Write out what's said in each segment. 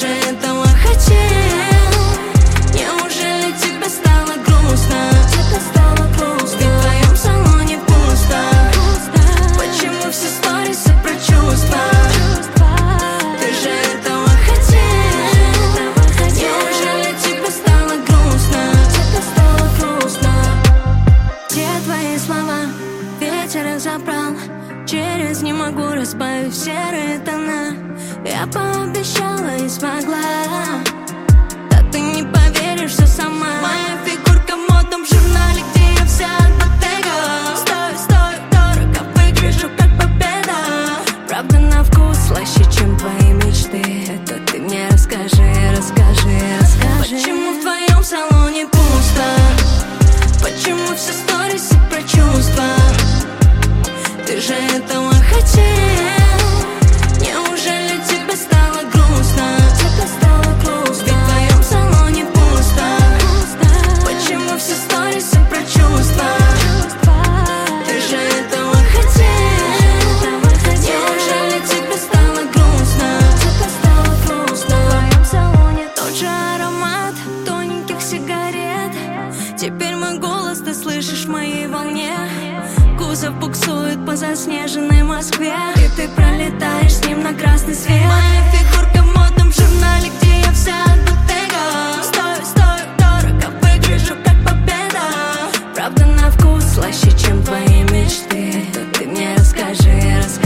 же этого хотел. Неужели тебе стало грустно? Тебе стало грустно. Ведь в твоем салоне пусто. Почему все сторисы про чувства? Ты же этого хотел. Неужели тебе стало грустно? Тебе стало грустно. Где твои слова? Ветер их забрал. Через не могу разбавить серые тона. Я пообещала и смогла. Да ты не поверишь, что сама. Моя фигурка в модном журнале, где я вся от Bottega. Стою дорого, выгляжу как победа. Правда на вкус слаще, чем твои мечты. Это ты мне расскажи. Почему в твоем салоне пусто? Почему все сторисы про чувства? Ты же этого хотел. Неужели тебе стало грустно? Тебе стало грустно. Ведь в твоем салоне пусто. Почему все сторисы про чувства? Ты же этого хотел. Неужели тебе стало грустно? Тебе стало грустно. В твоем салоне тот же аромат тоненьких сигарет. Теперь мой голос ты слышишь в моей волне. Кузов буксует по заснеженной Москве, и ты пролетаешь с ним на красный свет. Моя фигурка в модном журнале, где я вся от Bottega. Стою дорого, выгляжу как победа. Правда на вкус слаще, чем твои мечты. Да ты мне расскажи.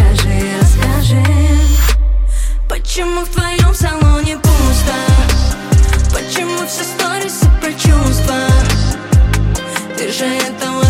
Почему в твоем салоне пусто? Почему все сторисы про чувства? Ты же этого